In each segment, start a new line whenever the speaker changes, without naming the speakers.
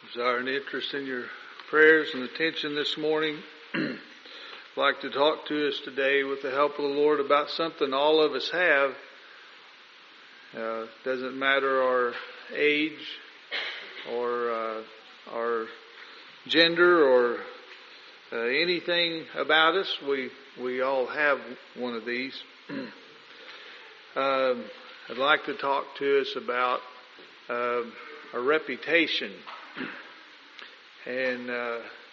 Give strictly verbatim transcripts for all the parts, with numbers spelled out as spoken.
Desire and interest in your prayers and attention this morning. I'd like to talk to us today with the help of the Lord about something all of us have. Uh, doesn't matter our age or uh, our gender or uh, anything about us. We we all have one of these. um, I'd like to talk to us about uh, a reputation. And uh,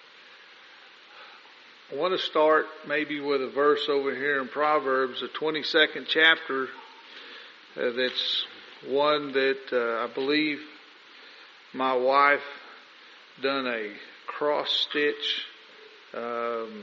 I want to start maybe with a verse over here in Proverbs, the twenty-second chapter. Uh, that's one that uh, I believe my wife done a cross stitch. Um,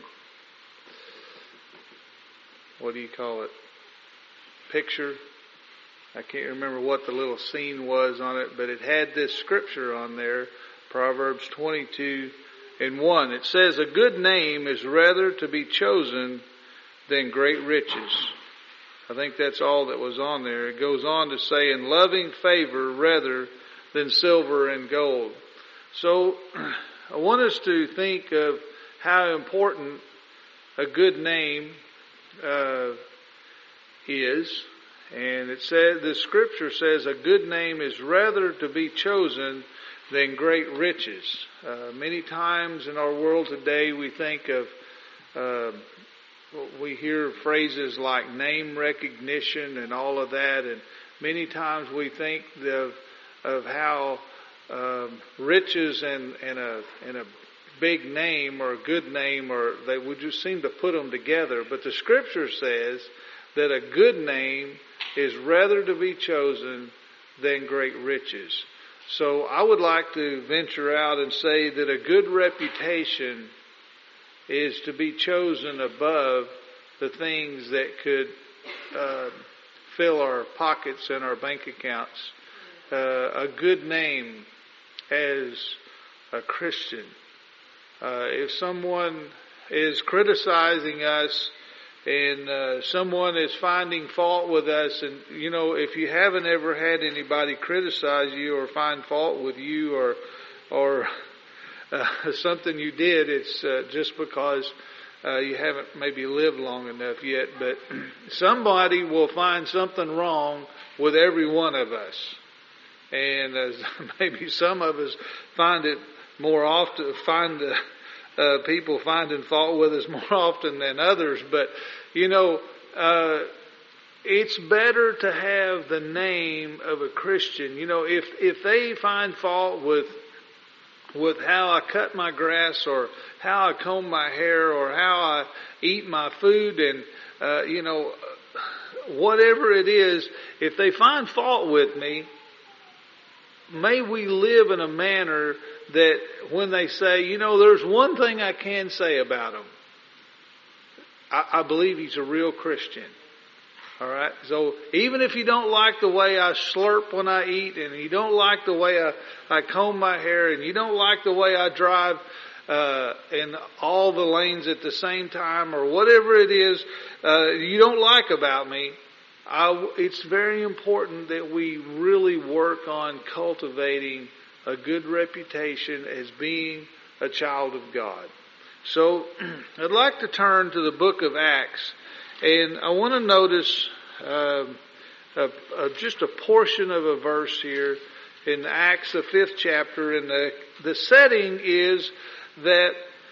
what do you call it? Picture. I can't remember what the little scene was on it, but it had this scripture on there. Proverbs twenty-two and one. It says, "A good name is rather to be chosen than great riches." I think that's all that was on there. It goes on to say, "In loving favor rather than silver and gold." So I want us to think of how important a good name uh, is. And it says, the scripture says, a good name is rather to be chosen than great riches. Uh, many times in our world today, we think of, uh, we hear phrases like name recognition and all of that, and many times we think of of how um, riches and and a and a big name or a good name, or they would just seem to put them together. But the Scripture says that a good name is rather to be chosen than great riches. So I would like to venture out and say that a good reputation is to be chosen above the things that could uh, fill our pockets and our bank accounts. Uh, a good name as a Christian. Uh, if someone is criticizing us and uh, someone is finding fault with us, and you know, if you haven't ever had anybody criticize you or find fault with you or or uh, something you did, it's uh, just because uh, you haven't maybe lived long enough yet. But somebody will find something wrong with every one of us, and uh, maybe some of us find it more often. Find the Uh, people finding fault with us more often than others, but you know, uh, it's better to have the name of a Christian. You know, if if they find fault with with how I cut my grass or how I comb my hair or how I eat my food, and uh, you know, whatever it is, if they find fault with me, may we live in a manner that when they say, you know, there's one thing I can say about him. I, I believe he's a real Christian. All right. So even if you don't like the way I slurp when I eat, and you don't like the way I, I comb my hair, and you don't like the way I drive uh, in all the lanes at the same time, or whatever it is uh, you don't like about me, I, it's very important that we really work on cultivating a good reputation as being a child of God. So I'd like to turn to the book of Acts, and I want to notice uh, a, a, just a portion of a verse here in Acts, the fifth chapter, and the, the setting is that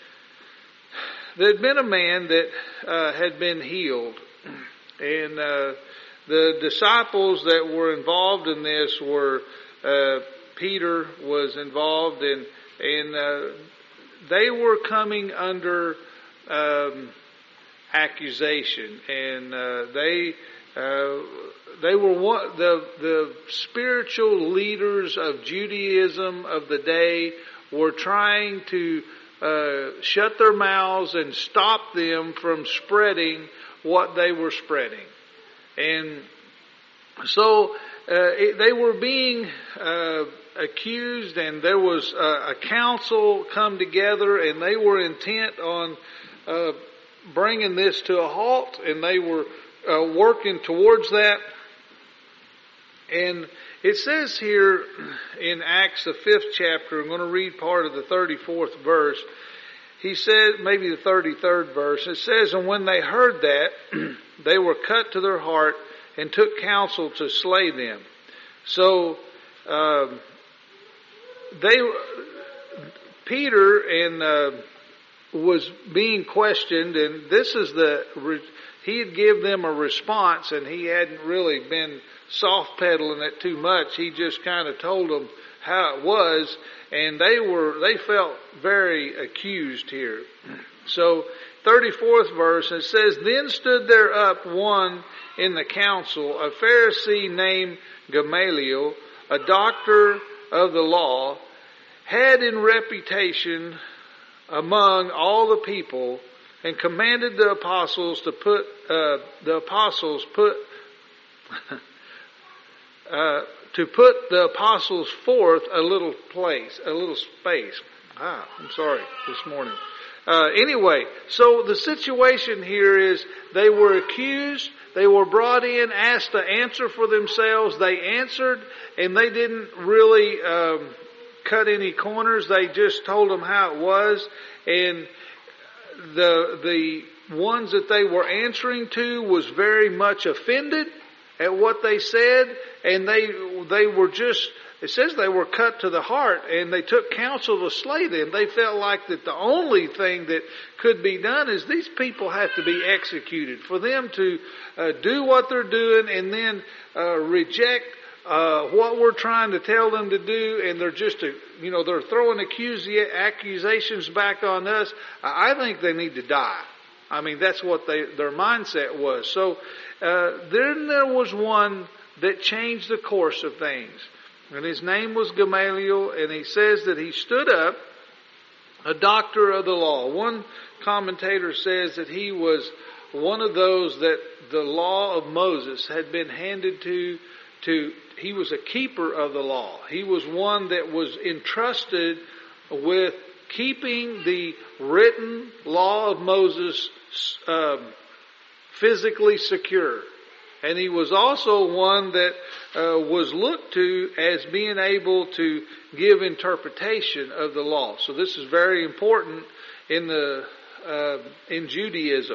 there had been a man that uh, had been healed, and uh, the disciples that were involved in this were uh, Peter was involved in, and uh, they were coming under um, accusation, and uh, they uh, they were one, the the spiritual leaders of Judaism of the day were trying to uh, shut their mouths and stop them from spreading what they were spreading, and so uh, it, they were being uh, accused, and there was a, a council come together, and they were intent on uh, bringing this to a halt, and they were uh, working towards that. And It says here in Acts, the fifth chapter, I'm going to read part of the thirty-fourth verse. He said, maybe the thirty-third verse, it says, and when they heard that, they were cut to their heart and took counsel to slay them. So, um, they, Peter and, uh, was being questioned, and this is the, he had given them a response, and he hadn't really been soft pedaling it too much. He just kind of told them how it was, and they were, they felt very accused here. So, thirty-fourth verse, it says, then stood there up one in the council, a Pharisee named Gamaliel, a doctor of the law, had in reputation among all the people, and commanded the apostles to put, uh, the apostles put, uh, to put the apostles forth a little place, a little space. Ah, I'm sorry, this morning. Uh, anyway, so the situation here is they were accused, they were brought in, asked to answer for themselves. They answered, and they didn't really um, cut any corners. They just told them how it was, and the the ones that they were answering to was very much offended at what they said, and they they were just, it says they were cut to the heart, and they took counsel to slay them. They felt like that the only thing that could be done is these people have to be executed. For them to uh, do what they're doing and then uh, reject uh, what we're trying to tell them to do, and they're just, a, you know, they're throwing accusi- accusations back on us. I think they need to die. I mean, that's what they, their mindset was. So uh, then there was one that changed the course of things. And his name was Gamaliel, and he says that he stood up, a doctor of the law. One commentator says that he was one of those that the law of Moses had been handed to, to, he was a keeper of the law. He was one that was entrusted with keeping the written law of Moses um, physically secure. And he was also one that uh, was looked to as being able to give interpretation of the law. So this is very important in the uh, in Judaism.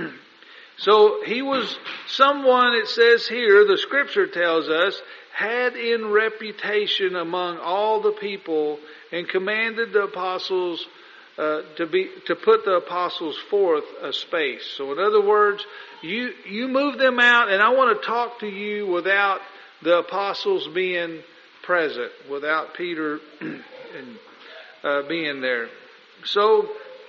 So he was someone, it says here, the scripture tells us, had in reputation among all the people, and commanded the apostles uh, to be to put the apostles forth a space. So in other words, you you move them out, and I want to talk to you without the apostles being present, without Peter and, uh, being there. So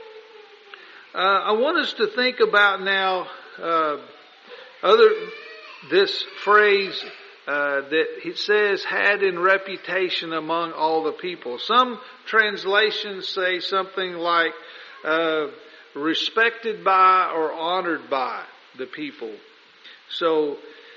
uh, I want us to think about now uh, other this phrase uh, that it says had in reputation among all the people. Some translations say something like uh, respected by or honored by the people. So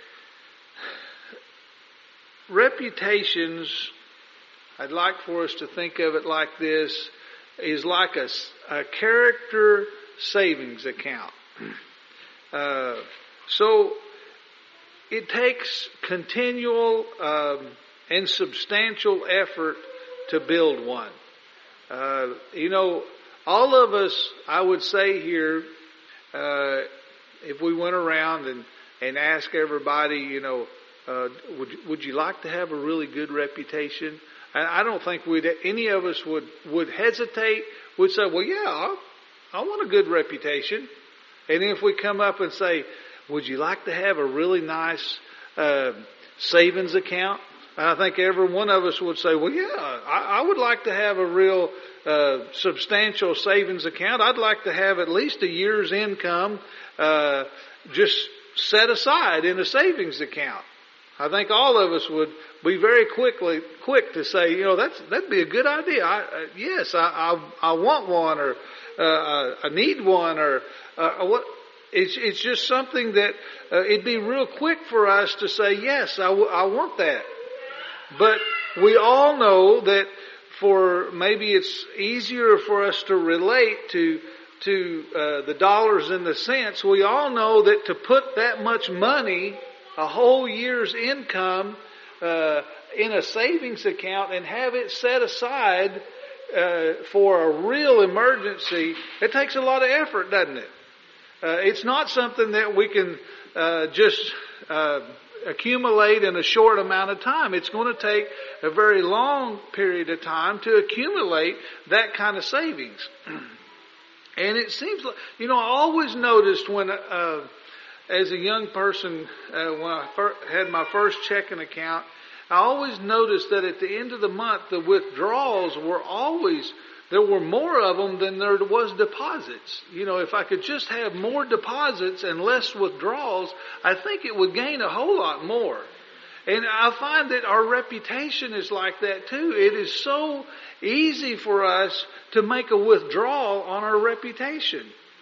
reputations, I'd like for us to think of it like this, is like a, a character savings account. Uh, so it takes continual um, and substantial effort to build one. Uh, you know, all of us, I would say here, uh, if we went around and, and asked everybody, you know, uh, would would you like to have a really good reputation? And I don't think we'd any of us would would hesitate. Would say, well, yeah, I, I want a good reputation. And if we come up and say, would you like to have a really nice uh, savings account? And I think every one of us would say, well, yeah, I, I would like to have a real uh, substantial savings account. I'd like to have at least a year's income uh, just set aside in a savings account. I think all of us would be very quickly quick to say, you know, that's that'd be a good idea. I, uh, yes, I, I I want one, or uh, I need one, or uh, what. It's it's just something that uh, it'd be real quick for us to say, yes, I, w- I want that. But we all know that for maybe it's easier for us to relate to to uh, the dollars and the cents. We all know that to put that much money, a whole year's income, uh, in a savings account and have it set aside uh, for a real emergency, it takes a lot of effort, doesn't it? Uh, it's not something that we can uh, just uh, accumulate in a short amount of time. It's going to take a very long period of time to accumulate that kind of savings. And it seems like, you know, I always noticed when, uh, as a young person, uh, when I fir- had my first checking account, I always noticed that at the end of the month, the withdrawals were always, there were more of them than there was deposits. You know, if I could just have more deposits and less withdrawals, I think it would gain a whole lot more. And I find that our reputation is like that too. It is so easy for us to make a withdrawal on our reputation.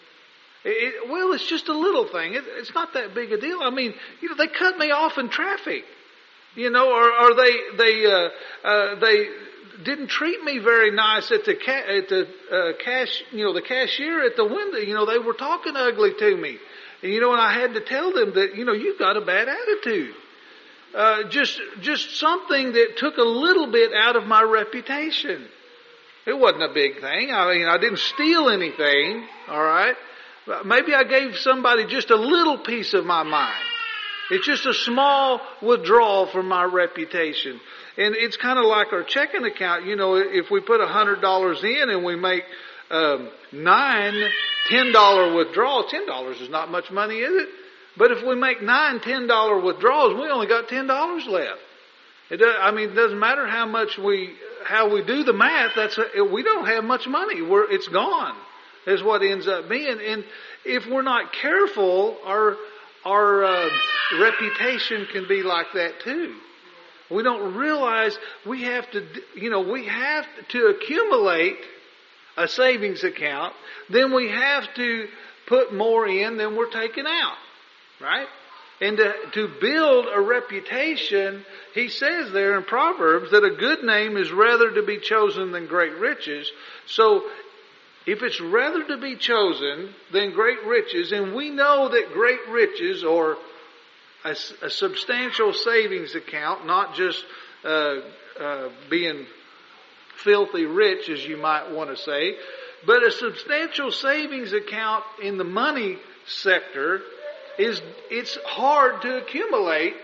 It, well, it's just a little thing. It, it's not that big a deal. I mean, you know, they cut me off in traffic, you know, or, or they they uh, uh, they didn't treat me very nice at the ca- at the uh, cash, you know, the cashier at the window. You know, they were talking ugly to me, and you know, and I had to tell them that, you know, you've got a bad attitude. Uh, just, just something that took a little bit out of my reputation. It wasn't a big thing. I mean, I didn't steal anything, alright? Maybe I gave somebody just a little piece of my mind. It's just a small withdrawal from my reputation. And it's kind of like our checking account. You know, if we put a hundred dollars in and we make, um, nine ten dollar withdrawals, ten dollars is not much money, is it? But if we make nine ten dollar withdrawals, we only got ten dollars left. It does, I mean, it doesn't matter how much we, how we do the math. That's a, we don't have much money. We're, it's gone. Is what ends up being. And if we're not careful, our our uh, reputation can be like that too. We don't realize we have to, you know, we have to accumulate a savings account. Then we have to put more in than we're taking out. Right? And to, to build a reputation, he says there in Proverbs that a good name is rather to be chosen than great riches. So, if it's rather to be chosen than great riches, and we know that great riches, or a, a substantial savings account, not just uh, uh, being filthy rich, as you might want to say, but a substantial savings account in the money sector, is it's hard to accumulate.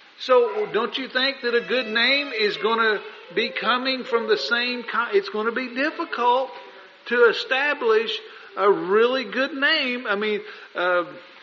So don't you think that a good name is going to be coming from the same kind? It's going to be difficult to establish a really good name. I mean, uh,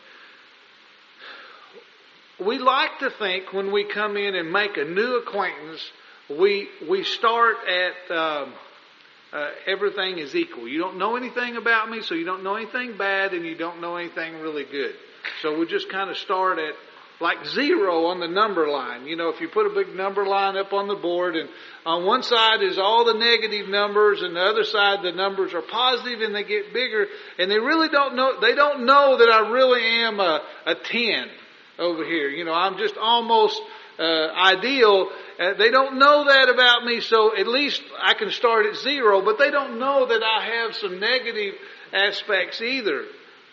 we like to think when we come in and make a new acquaintance, we we start at um, uh, everything is equal. You don't know anything about me, so you don't know anything bad, and you don't know anything really good. So we just kind of start at like zero on the number line. You know, if you put a big number line up on the board, and on one side is all the negative numbers, and the other side the numbers are positive and they get bigger, and they really don't know, they don't know that I really am a, a ten over here. You know, I'm just almost uh, ideal. Uh, they don't know that about me, so at least I can start at zero, but they don't know that I have some negative aspects either.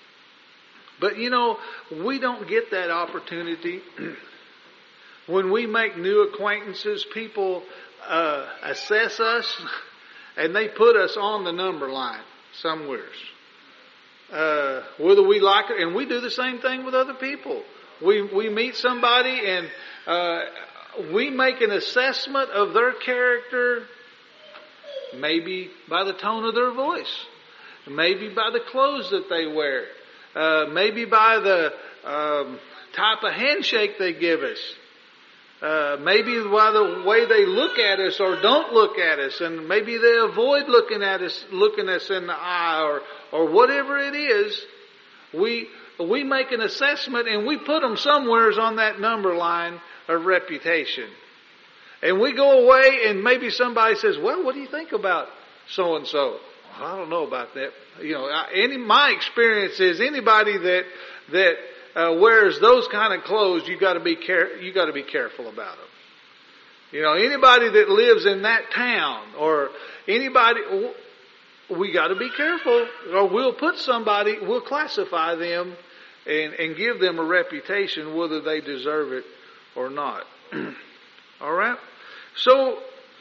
But you know, we don't get that opportunity. When we make new acquaintances, people uh, assess us and they put us on the number line somewheres. Uh, whether we like it, and we do the same thing with other people. We we meet somebody and uh, we make an assessment of their character, maybe by the tone of their voice, maybe by the clothes that they wear. Uh, maybe by the um, type of handshake they give us. Uh, maybe by the way they look at us or don't look at us, and maybe they avoid looking at us, looking us in the eye, or or whatever it is. We we make an assessment and we put them somewheres on that number line of reputation. And we go away, and maybe somebody says, "Well, what do you think about so and so?" I don't know about that. You know, any my experience is anybody that that uh, wears those kind of clothes, you got to be care you got to be careful about them. You know, anybody that lives in that town, or anybody, we got to be careful, or we'll put somebody, we'll classify them and and give them a reputation, whether they deserve it or not. All right. So,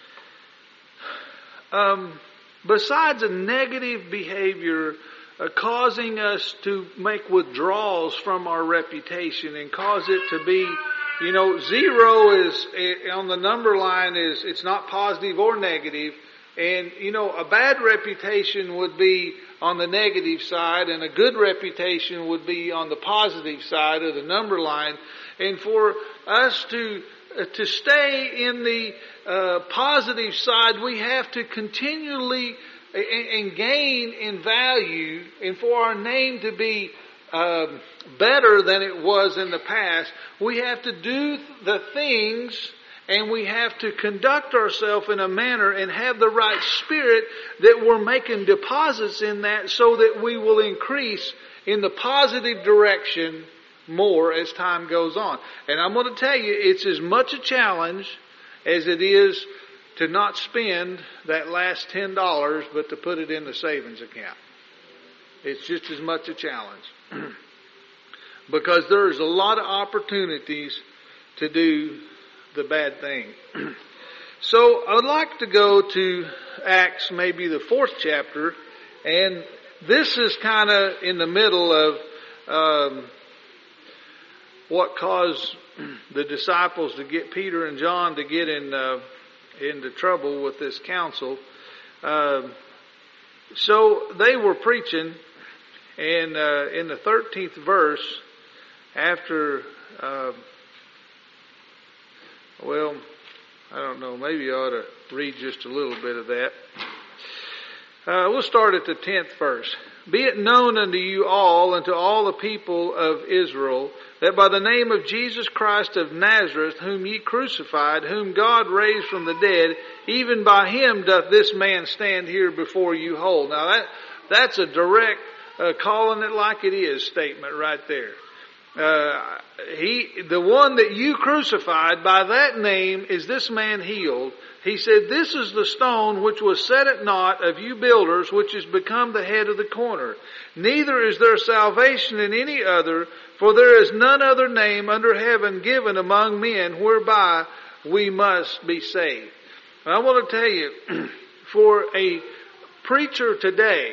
um, besides a negative behavior uh, causing us to make withdrawals from our reputation and cause it to be, you know, zero is on the number line is it's not positive or negative. And, you know, a bad reputation would be on the negative side and a good reputation would be on the positive side of the number line. And for us to uh, to stay in the uh, positive side, we have to continually and, and gain in value, and for our name to be um, better than it was in the past, we have to do the things and we have to conduct ourselves in a manner and have the right spirit that we're making deposits in that so that we will increase in the positive direction more as time goes on. And I'm going to tell you, it's as much a challenge as it is to not spend that last ten dollars, but to put it in the savings account. It's just as much a challenge. Because there's a lot of opportunities to do the bad thing. So I'd like to go to Acts, maybe the fourth chapter, and this is kind of in the middle of um, what caused the disciples to get Peter and John to get in uh, into trouble with this council. Uh, so they were preaching, and uh, in the thirteenth verse, after uh, well, I don't know, maybe I ought to read just a little bit of that. Uh, we'll start at the tenth verse. Be it known unto you all and to all the people of Israel that by the name of Jesus Christ of Nazareth, whom ye crucified, whom God raised from the dead, even by him doth this man stand here before you whole. Now that that's a direct uh, calling it like it is statement right there. Uh, he, the one that you crucified, by that name is this man healed. He said, this is the stone which was set at naught of you builders, which is become the head of the corner. Neither is there salvation in any other, for there is none other name under heaven given among men whereby we must be saved. And I want to tell you, for a preacher today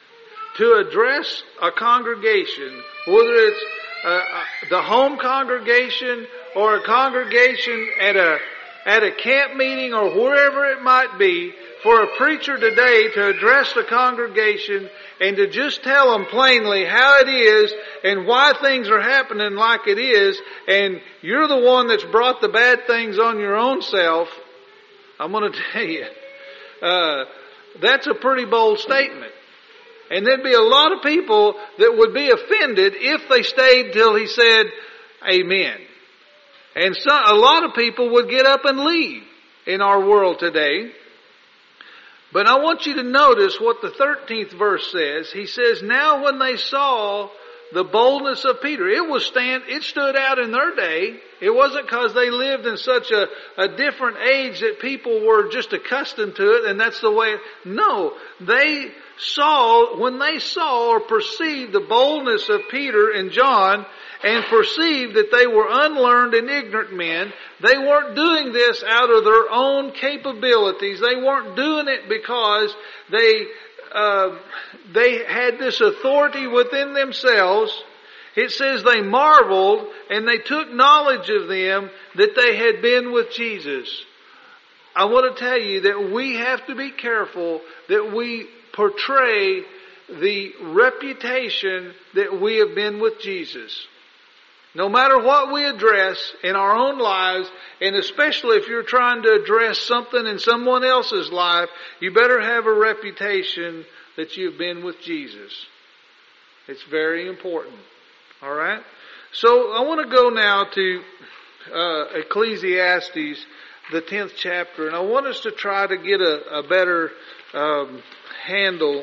to address a congregation, whether it's Uh, uh, the home congregation or a congregation at a at a camp meeting or wherever it might be, for a preacher today to address the congregation and to just tell them plainly how it is and why things are happening like it is, and you're the one that's brought the bad things on your own self, I'm going to tell you, uh, that's a pretty bold statement. And there'd be a lot of people that would be offended if they stayed till he said, amen. And so, a lot of people would get up and leave in our world today. But I want you to notice what the thirteenth verse says. He says, now when they saw the boldness of Peter, it was stand, it stood out in their day. It wasn't because they lived in such a, a different age that people were just accustomed to it and that's the way. No, they saw, when they saw or perceived the boldness of Peter and John and perceived that they were unlearned and ignorant men, they weren't doing this out of their own capabilities. They weren't doing it because they uh, they had this authority within themselves. It says they marveled and they took knowledge of them that they had been with Jesus. I want to tell you that we have to be careful that we portray the reputation that we have been with Jesus. No matter what we address in our own lives, and especially if you're trying to address something in someone else's life, you better have a reputation that you've been with Jesus. It's very important. All right? So I want to go now to uh, Ecclesiastes, the tenth chapter, and I want us to try to get a, a better um, handle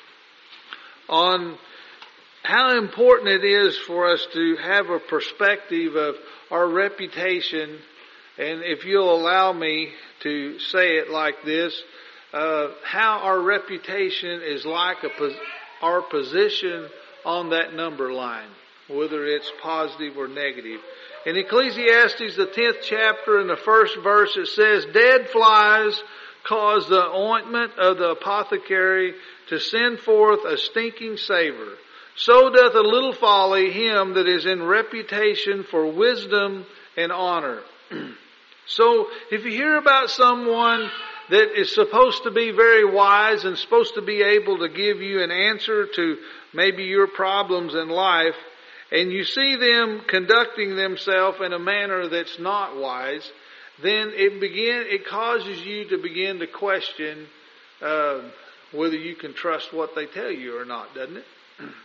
on how important it is for us to have a perspective of our reputation. And if you'll allow me to say it like this, uh, how our reputation is like a pos- our position on that number line, whether it's positive or negative. In Ecclesiastes, the tenth chapter, in the first verse, it says, "Dead flies cause the ointment of the apothecary to send forth a stinking savor. So doth a little folly him that is in reputation for wisdom and honor." So, if you hear about someone that is supposed to be very wise and supposed to be able to give you an answer to maybe your problems in life, and you see them conducting themselves in a manner that's not wise, then it begin it causes you to begin to question uh, whether you can trust what they tell you or not, doesn't it?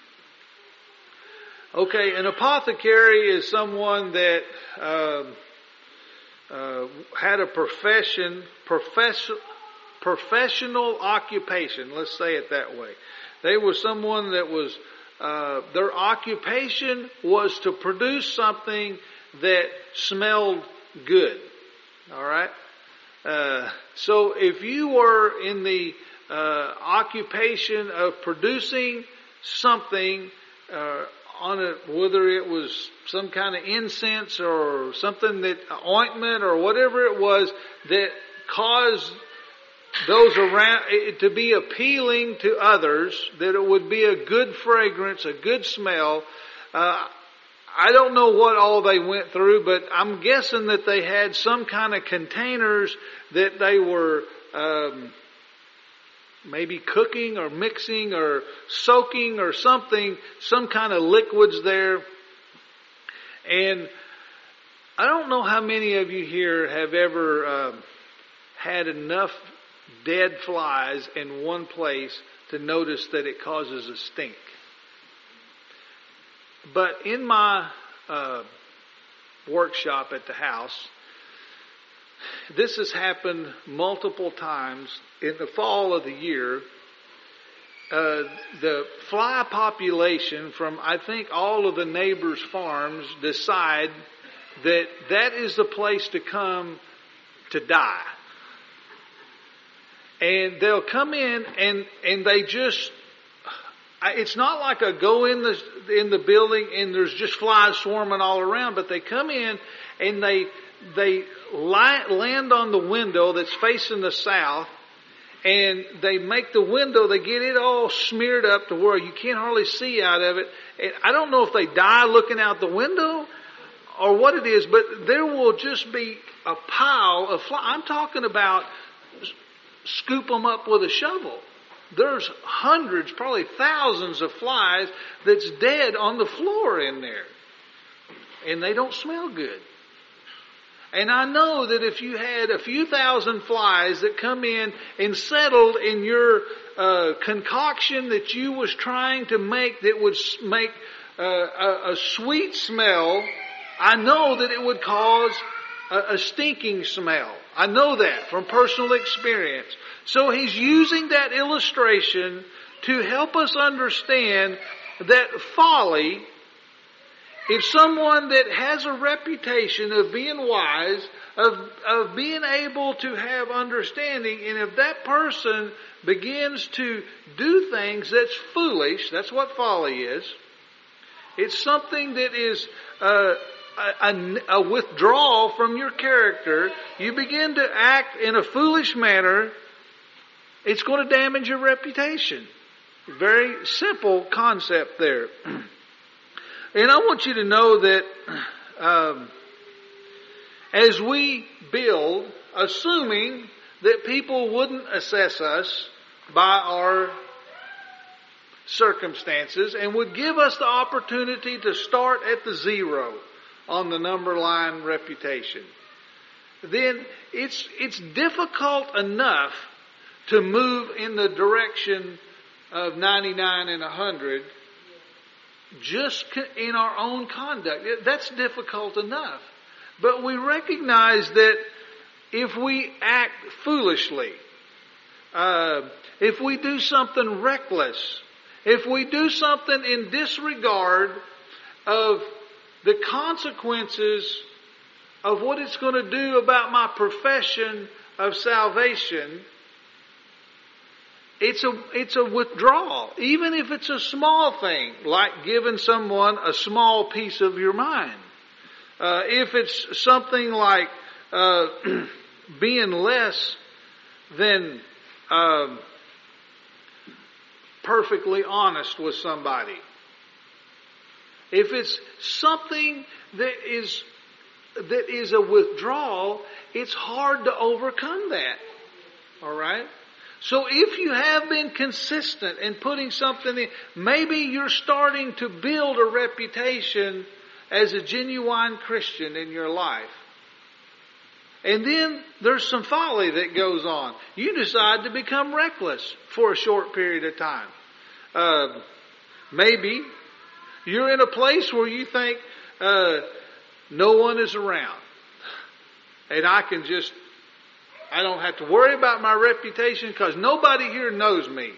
Okay, an apothecary is someone that uh, uh, had a profession, profession, professional occupation. Let's say it that way. They were someone that was uh, their occupation was to produce something that smelled good. All right. Uh, so if you were in the uh, occupation of producing something uh, on a, whether it was some kind of incense or something that ointment or whatever it was that caused those around it to be appealing to others, that it would be a good fragrance, a good smell. Uh, I don't know what all they went through, but I'm guessing that they had some kind of containers that they were um, maybe cooking or mixing or soaking or something, some kind of liquids there. And I don't know how many of you here have ever uh, had enough dead flies in one place to notice that it causes a stink. But in my uh, workshop at the house, this has happened multiple times. In the fall of the year, uh, the fly population from, I think, all of the neighbors' farms decide that that is the place to come to die. And they'll come in and, and they just, it's not like a go in the, in the building and there's just flies swarming all around, but they come in and they, they lie, land on the window that's facing the south, and they make the window, they get it all smeared up to where you can't hardly see out of it. And I don't know if they die looking out the window or what it is, but there will just be a pile of flies. I'm talking about scoop them up with a shovel. There's hundreds, probably thousands of flies that's dead on the floor in there. And they don't smell good. And I know that if you had a few thousand flies that come in and settled in your uh, concoction that you was trying to make that would make uh, a, a sweet smell, I know that it would cause a, a stinking smell. I know that from personal experience. So he's using that illustration to help us understand that folly, if someone that has a reputation of being wise, of, of being able to have understanding, and if that person begins to do things that's foolish, that's what folly is. It's something that is uh, a, a, a withdrawal from your character. You begin to act in a foolish manner, it's going to damage your reputation. Very simple concept there. And I want you to know that um, as we build, assuming that people wouldn't assess us by our circumstances and would give us the opportunity to start at the zero on the number line reputation, then it's it's difficult enough to move in the direction of ninety-nine and one hundred just in our own conduct. That's difficult enough. But we recognize that if we act foolishly, uh, if we do something reckless, if we do something in disregard of the consequences of what it's going to do about my profession of salvation, It's a, it's a withdrawal, even if it's a small thing, like giving someone a small piece of your mind. Uh, if it's something like uh, being less than uh, perfectly honest with somebody. If it's something that is that is a withdrawal, it's hard to overcome that. All right? So if you have been consistent in putting something in, maybe you're starting to build a reputation as a genuine Christian in your life. And then there's some folly that goes on. You decide to become reckless for a short period of time. Uh, maybe you're in a place where you think uh, no one is around. And I can just, I don't have to worry about my reputation because nobody here knows me.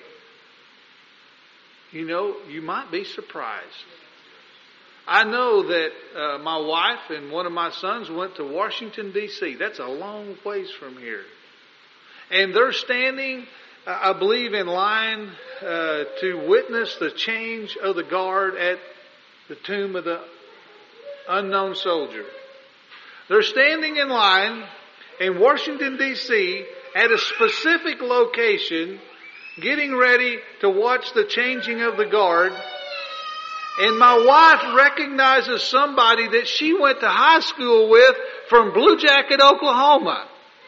You know, you might be surprised. I know that uh, my wife and one of my sons went to Washington, D C That's a long ways from here. And they're standing, uh, I believe, in line uh, to witness the change of the guard at the tomb of the unknown soldier. They're standing in line in Washington, D C at a specific location, getting ready to watch the changing of the guard. And my wife recognizes somebody that she went to high school with from Blue Jacket, Oklahoma.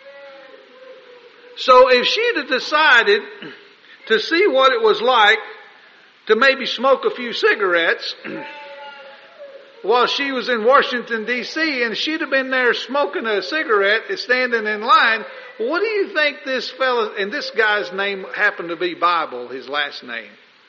So if she'd have decided to see what it was like to maybe smoke a few cigarettes while she was in Washington, D C, and she'd have been there smoking a cigarette and standing in line, what do you think this fella, and this guy's name happened to be Bible, his last name.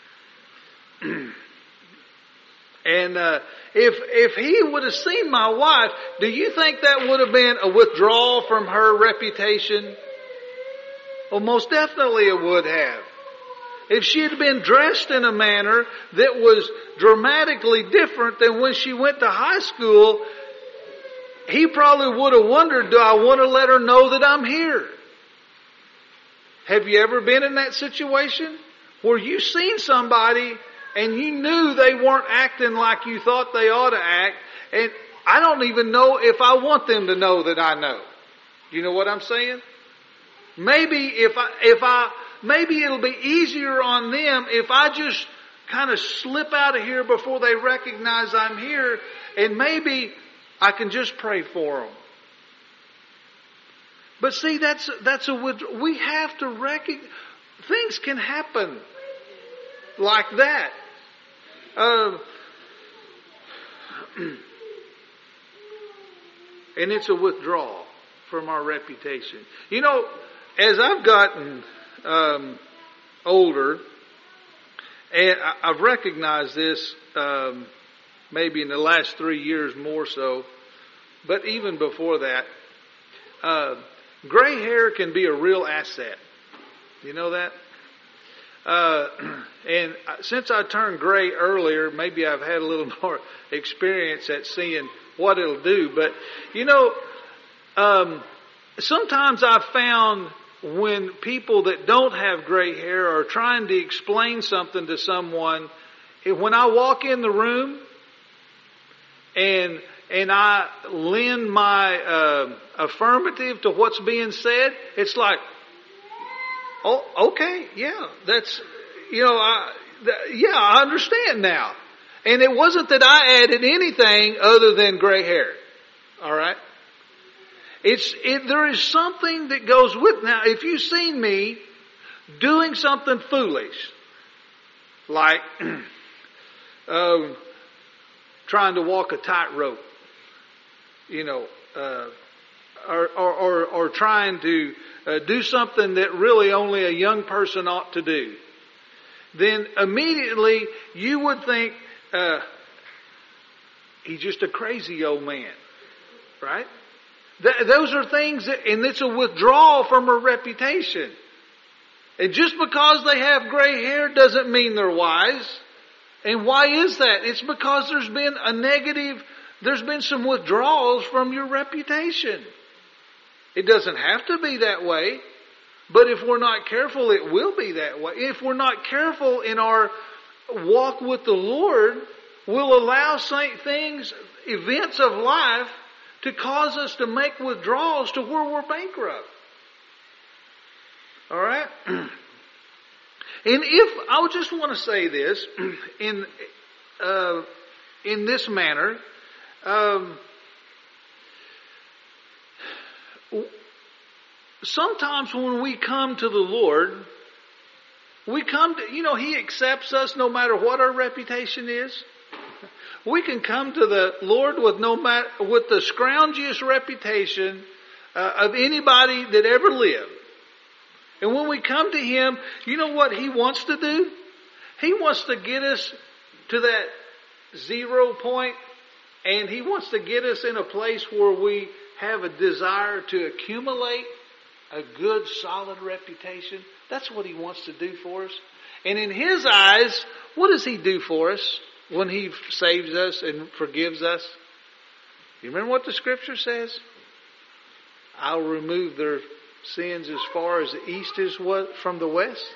And uh, if if he would have seen my wife, do you think that would have been a withdrawal from her reputation? Well, most definitely it would have. If she had been dressed in a manner that was dramatically different than when she went to high school, he probably would have wondered, do I want to let her know that I'm here? Have you ever been in that situation where you've seen somebody and you knew they weren't acting like you thought they ought to act, and I don't even know if I want them to know that I know. You know what I'm saying? Maybe if I, if I, maybe it'll be easier on them if I just kind of slip out of here before they recognize I'm here, and maybe I can just pray for them. But see, that's, that's a, we have to recognize, things can happen like that. Uh, and it's a withdrawal from our reputation. You know, as I've gotten um, older, and I've recognized this um, maybe in the last three years more so, but even before that, uh, gray hair can be a real asset. You know that? Uh, and since I turned gray earlier, maybe I've had a little more experience at seeing what it'll do. But, you know, um, sometimes I've found when people that don't have gray hair are trying to explain something to someone, when I walk in the room and and I lend my uh, affirmative to what's being said, it's like, oh, okay, yeah, that's, you know, I, th- yeah, I understand now. And it wasn't that I added anything other than gray hair. All right? It's, it, there is something that goes with, now, if you've seen me doing something foolish, like, um, trying to walk a tightrope, you know, uh, or, or, or, or trying to uh, do something that really only a young person ought to do, then immediately you would think, uh, he's just a crazy old man, right? Th- those are things that, and it's a withdrawal from a reputation. And just because they have gray hair doesn't mean they're wise. And why is that? It's because there's been a negative, there's been some withdrawals from your reputation. It doesn't have to be that way, but if we're not careful, it will be that way. If we're not careful in our walk with the Lord, we'll allow things events of life to cause us to make withdrawals to where we're bankrupt. All right? And if, I would just want to say this in, uh, in this manner, um, sometimes when we come to the Lord, we come to, you know, He accepts us no matter what our reputation is. We can come to the Lord with no matter, with the scroungiest reputation uh, of anybody that ever lived. And when we come to Him, you know what He wants to do? He wants to get us to that zero point, and He wants to get us in a place where we have a desire to accumulate a good, solid reputation. That's what He wants to do for us. And in His eyes, what does He do for us when He saves us and forgives us? You remember what the Scripture says? I'll remove their sins as far as the east is from the west.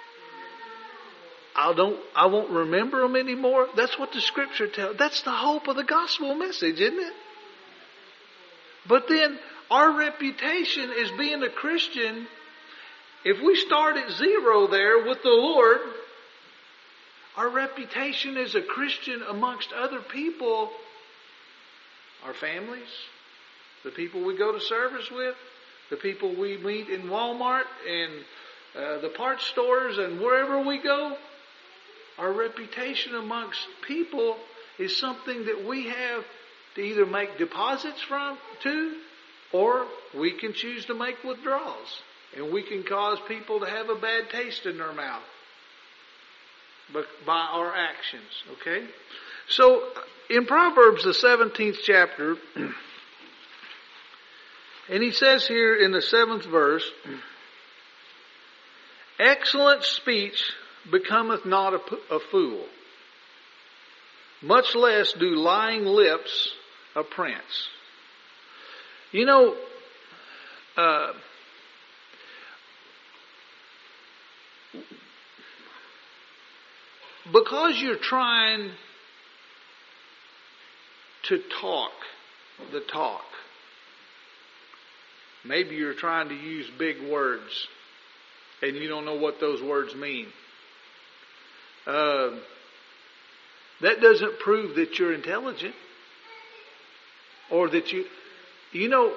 I don't. I won't remember them anymore. That's what the Scripture tells. That's the hope of the gospel message, isn't it? But then our reputation as being a Christian, if we start at zero there with the Lord, our reputation as a Christian amongst other people, our families, the people we go to service with, the people we meet in Walmart and uh, the parts stores and wherever we go, our reputation amongst people is something that we have to either make deposits from to, or we can choose to make withdrawals. And we can cause people to have a bad taste in their mouth but by our actions. Okay? So, in Proverbs, the seventeenth chapter, and he says here in the seventh verse, excellent speech becometh not a, a fool, much less do lying lips a prince. You know, uh, because you're trying to talk the talk, maybe you're trying to use big words and you don't know what those words mean. Uh, that doesn't prove that you're intelligent or that you, you know,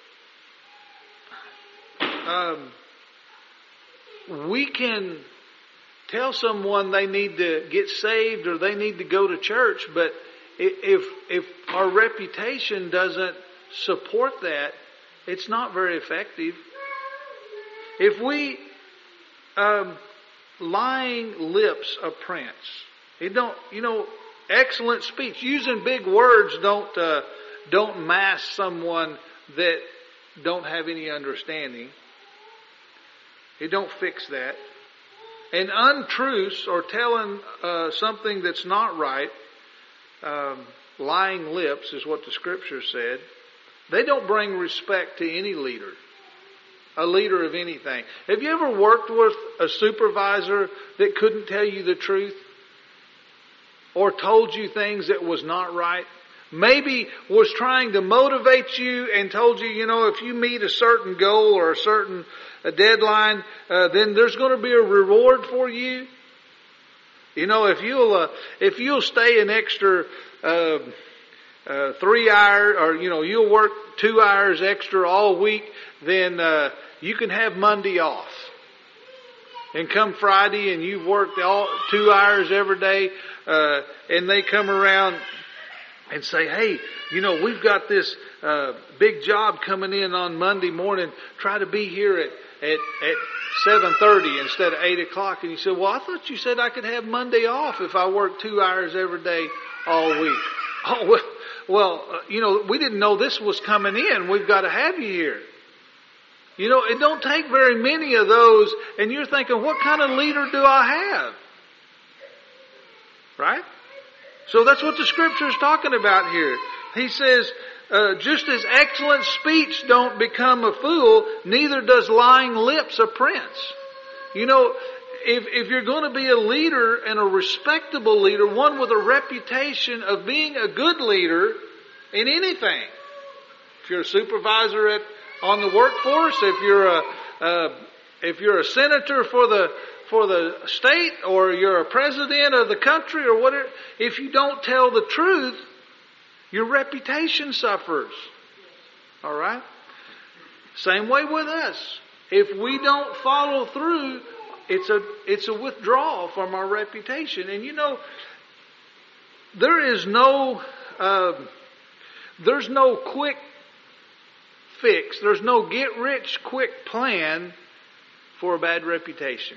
um, we can tell someone they need to get saved or they need to go to church, but if if our reputation doesn't support that, it's not very effective. If we um, lying lips a prince, it don't, you know, excellent speech, using big words don't uh, don't mask someone that don't have any understanding. It don't fix that. And untruths or telling uh, something that's not right, um, lying lips is what the Scripture said. They don't bring respect to any leader, a leader of anything. Have you ever worked with a supervisor that couldn't tell you the truth or told you things that was not right? Maybe was trying to motivate you and told you, you know, if you meet a certain goal or a certain a deadline, uh, then there's going to be a reward for you. You know, if you'll uh, if you'll stay an extra uh, uh, three hours, or you know, you'll work two hours extra all week, then uh, you can have Monday off. And come Friday, and you've worked all two hours every day, uh, and they come around and say, hey, you know, we've got this uh, big job coming in on Monday morning. Try to be here at at, at seven thirty instead of eight o'clock. And you said, well, I thought you said I could have Monday off if I work two hours every day all week. Oh, well, well uh, you know, we didn't know this was coming in. We've got to have you here. You know, it don't take very many of those, and you're thinking, what kind of leader do I have? Right? So that's what the Scripture is talking about here. He says, uh, just as excellent speech don't become a fool, neither does lying lips a prince. You know, if, if you're going to be a leader and a respectable leader, one with a reputation of being a good leader, in anything. If you're a supervisor at on the workforce, if you're a uh, if you're a senator for the for the state, or you're a president of the country, or whatever, if you don't tell the truth, your reputation suffers. All right? Same way with us. If we don't follow through, it's a it's a withdrawal from our reputation. And you know, there is no uh, there's no quick fix. There's no get rich quick plan for a bad reputation.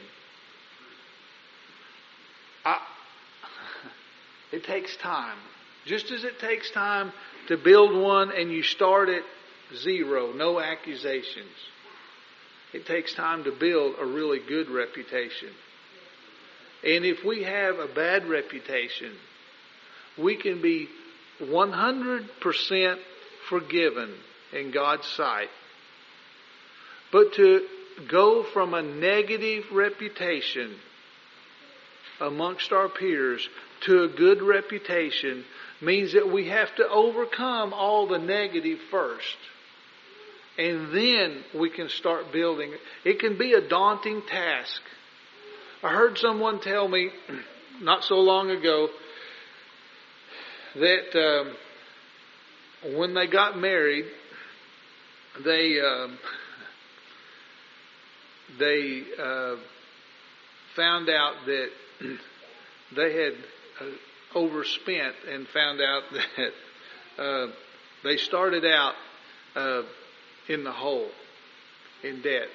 I, it takes time. Just as it takes time to build one and you start at zero, no accusations. It takes time to build a really good reputation. And if we have a bad reputation, we can be one hundred percent forgiven in God's sight. But to go from a negative reputation amongst our peers to a good reputation means that we have to overcome all the negative first. And then we can start building. It can be a daunting task. I heard someone tell me not so long ago that um, when they got married, they um, they uh, found out that they had uh, overspent, and found out that uh, they started out uh, in the hole, in debt.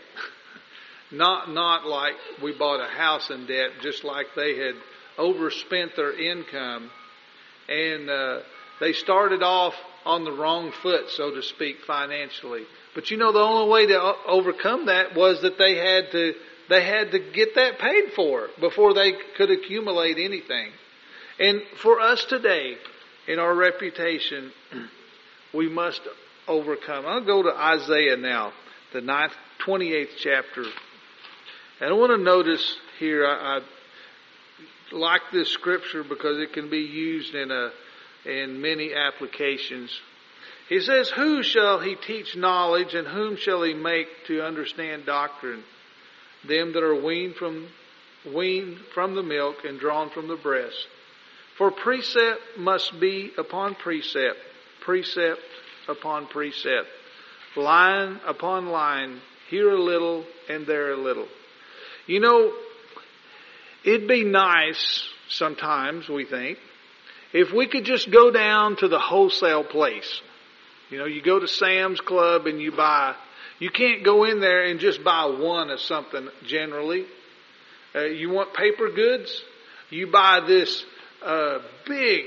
Not not like we bought a house in debt, just like they had overspent their income, and uh, they started off on the wrong foot, so to speak, financially. But you know, the only way to overcome that was that they had to they had to get that paid for before they could accumulate anything. And for us today, in our reputation, we must overcome. I'll go to Isaiah now, the ninth, twenty-eighth chapter. And I want to notice here, I, I like this scripture because it can be used in a in many applications. He says, "Who shall he teach knowledge, and whom shall he make to understand doctrine? Them that are weaned from weaned from the milk and drawn from the breast. For precept must be upon precept, precept upon precept, line upon line, here a little and there a little." You know, it'd be nice sometimes, we think, if we could just go down to the wholesale place. You know, you go to Sam's Club and you buy, you can't go in there and just buy one of something generally. Uh, you want paper goods? You buy this uh, big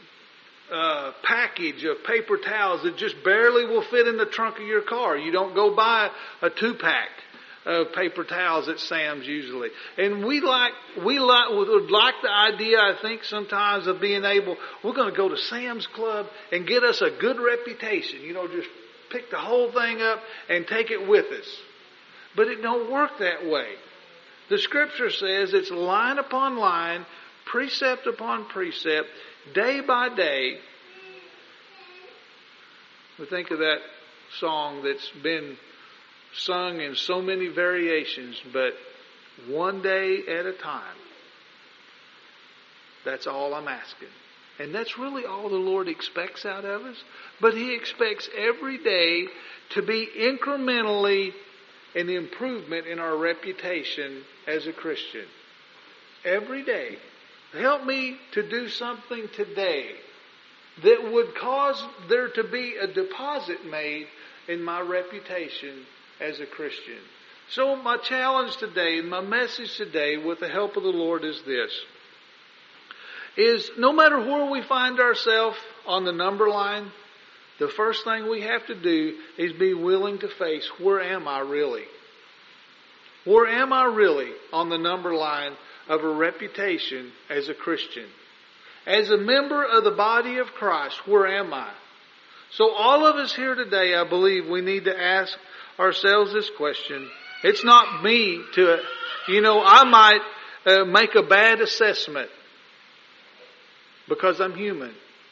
uh, package of paper towels that just barely will fit in the trunk of your car. You don't go buy a two-pack of paper towels at Sam's usually. And we like, we like, would like the idea, I think, sometimes of being able, we're going to go to Sam's Club and get us a good reputation. You know, just pick the whole thing up and take it with us. But it don't work that way. The scripture says it's line upon line, precept upon precept, day by day. We think of that song that's been sung in so many variations, but one day at a time. That's all I'm asking. And that's really all the Lord expects out of us. But He expects every day to be incrementally an improvement in our reputation as a Christian. Every day. Help me to do something today that would cause there to be a deposit made in my reputation as a Christian. So my challenge today, my message today, with the help of the Lord, is this. Is no matter where we find ourselves on the number line, the first thing we have to do is be willing to face, where am I really? Where am I really on the number line of a reputation as a Christian? As a member of the body of Christ, where am I? So all of us here today, I believe we need to ask ourselves this question. It's not me to, you know, I might uh, make a bad assessment because I'm human.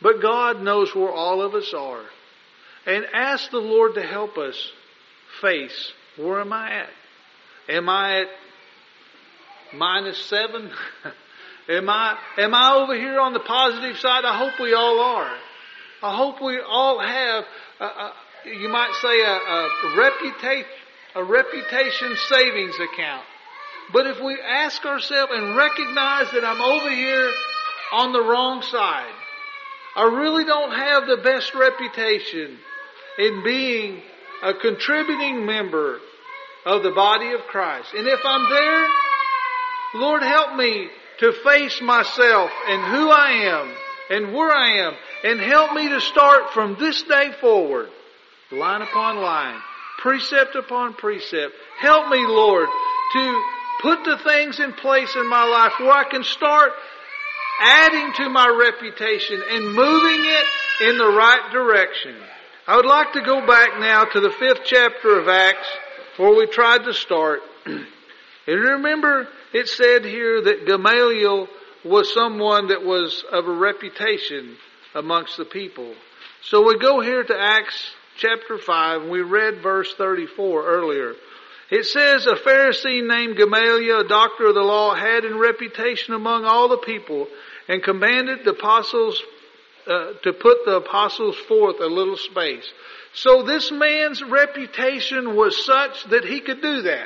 But God knows where all of us are. And ask the Lord to help us face, where am I at? Am I at minus seven? am I am I over here on the positive side? I hope we all are. I hope we all have, a, a, you might say, a, a, reputation, a reputation savings account. But if we ask ourselves and recognize that I'm over here on the wrong side, I really don't have the best reputation in being a contributing member of the body of Christ. And if I'm there, Lord, help me to face myself and who I am and where I am, and help me to start from this day forward, line upon line, precept upon precept. Help me, Lord, to put the things in place in my life where I can start adding to my reputation and moving it in the right direction. I would like to go back now to the fifth chapter of Acts, where we tried to start. And remember, it said here that Gamaliel was someone that was of a reputation amongst the people. So we go here to Acts chapter five, and we read verse thirty-four earlier. It says, a Pharisee named Gamaliel, a doctor of the law, had in reputation among all the people, and commanded the apostles uh, to put the apostles forth a little space. So this man's reputation was such that he could do that.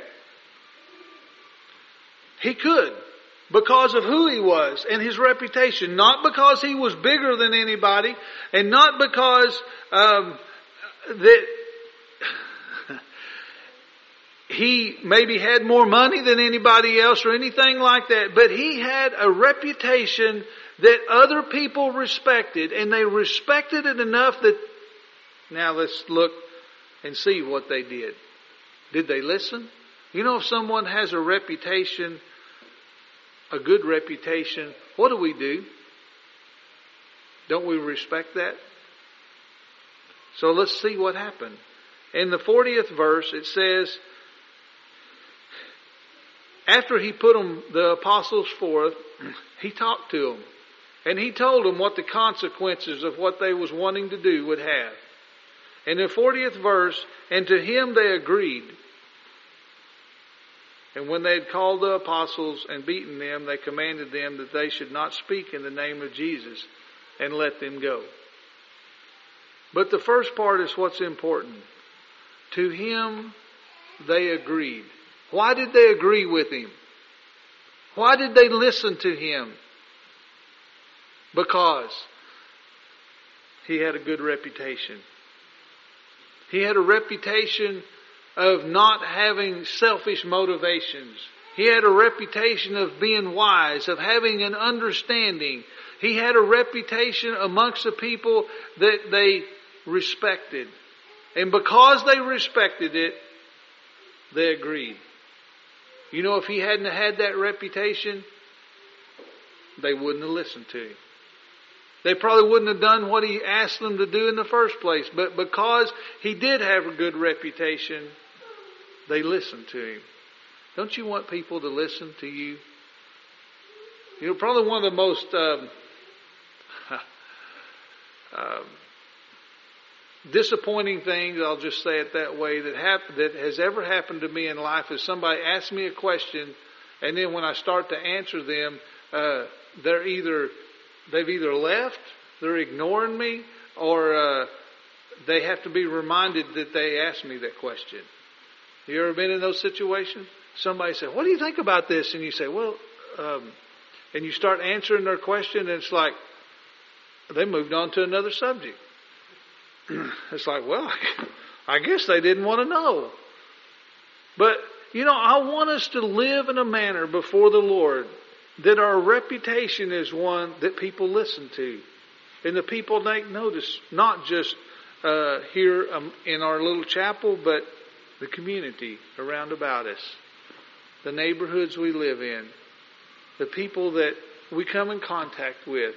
He could, because of who he was and his reputation. Not because he was bigger than anybody, and not because um, that he maybe had more money than anybody else or anything like that. But he had a reputation that other people respected, and they respected it enough that, now let's look and see what they did. Did they listen? You know, if someone has a reputation, a good reputation, what do we do? Don't we respect that? So let's see what happened. In the fortieth verse, it says, after he put them, the apostles forth, he talked to them. And he told them what the consequences of what they was wanting to do would have. In the fortieth verse, and to him they agreed. And when they had called the apostles and beaten them, they commanded them that they should not speak in the name of Jesus, and let them go. But the first part is what's important. To him they agreed. Why did they agree with him? Why did they listen to him? Because he had a good reputation. He had a reputation of not having selfish motivations. He had a reputation of being wise, of having an understanding. He had a reputation amongst the people that they respected. And because they respected it, they agreed. You know, if he hadn't had that reputation, they wouldn't have listened to him. They probably wouldn't have done what he asked them to do in the first place. But because he did have a good reputation, they listened to him. Don't you want people to listen to you? You know, probably one of the most um, um, disappointing things, I'll just say it that way, that hap- that has ever happened to me in life is somebody asks me a question, and then when I start to answer them, uh, they're either they've either left, they're ignoring me, or uh, they have to be reminded that they asked me that question. You ever been in those situations? Somebody said, "What do you think about this?" And you say, "Well," um, and you start answering their question, and it's like they moved on to another subject. It's like, well, I guess they didn't want to know. But, you know, I want us to live in a manner before the Lord that our reputation is one that people listen to. And the people take notice, not just uh, here um, in our little chapel, but the community around about us, the neighborhoods we live in, the people that we come in contact with.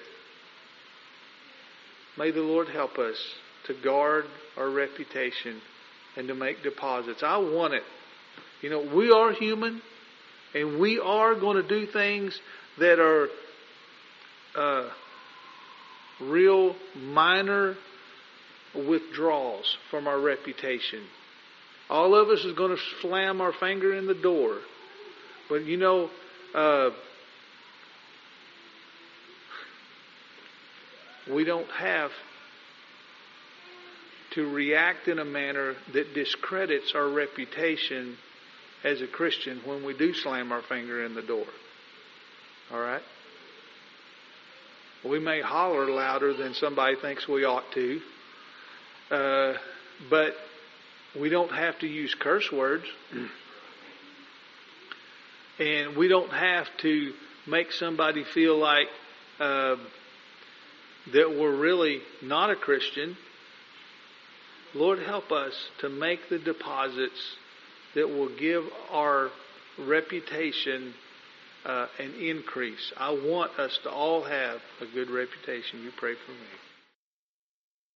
May the Lord help us to guard our reputation and to make deposits. I want it. You know, we are human, and we are going to do things that are uh, real minor withdrawals from our reputation. All of us is going to slam our finger in the door. But you know, uh, we don't have to react in a manner that discredits our reputation as a Christian when we do slam our finger in the door. All right? We may holler louder than somebody thinks we ought to, uh, but we don't have to use curse words. And we don't have to make somebody feel like uh, that we're really not a Christian. Lord, help us to make the deposits that will give our reputation uh, an increase. I want us to all have a good reputation. You pray for me.